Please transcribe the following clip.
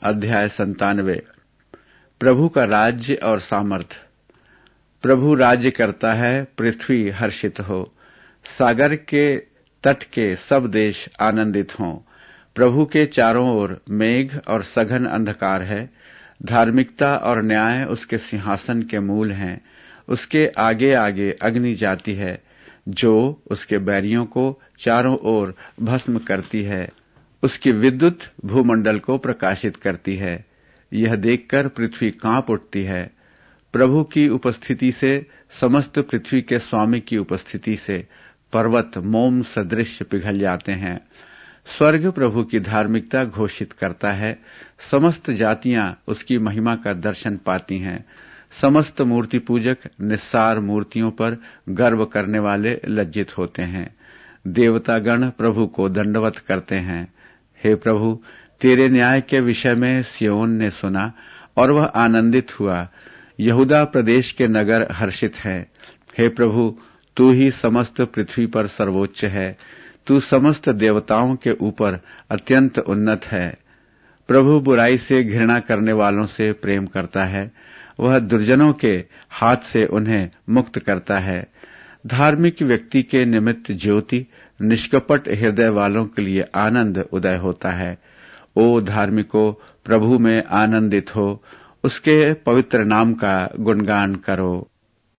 अध्याय 97। प्रभु का राज्य और सामर्थ। प्रभु राज्य करता है, पृथ्वी हर्षित हो, सागर के तट के सब देश आनंदित हों। प्रभु के चारों ओर मेघ और सघन अंधकार है। धार्मिकता और न्याय उसके सिंहासन के मूल हैं। उसके आगे आगे अग्नि जाती है, जो उसके बैरियों को चारों ओर भस्म करती है। उसकी विद्युत भूमंडल को प्रकाशित करती है। यह देखकर पृथ्वी कांप उठती है। प्रभु की उपस्थिति से, समस्त पृथ्वी के स्वामी की उपस्थिति से पर्वत मोम सदृश पिघल जाते हैं। स्वर्ग प्रभु की धार्मिकता घोषित करता है। समस्त जातियां उसकी महिमा का दर्शन पाती हैं। समस्त मूर्ति पूजक निस्सार मूर्तियों पर गर्व करने वाले लज्जित होते हैं। देवतागण प्रभु को दंडवत करते हैं। हे प्रभु, तेरे न्याय के विषय में सिय्योन ने सुना और वह आनंदित हुआ। यहूदा प्रदेश के नगर हर्षित हैं। हे प्रभु, तू ही समस्त पृथ्वी पर सर्वोच्च है। तू समस्त देवताओं के ऊपर अत्यंत उन्नत है। प्रभु बुराई से घृणा करने वालों से प्रेम करता है। वह दुर्जनों के हाथ से उन्हें मुक्त करता है। धार्मिक व्यक्ति के निमित्त ज्योति, निष्कपट हृदय वालों के लिए आनंद उदय होता है। ओ धार्मिकों, प्रभु में आनंदित हो, उसके पवित्र नाम का गुणगान करो।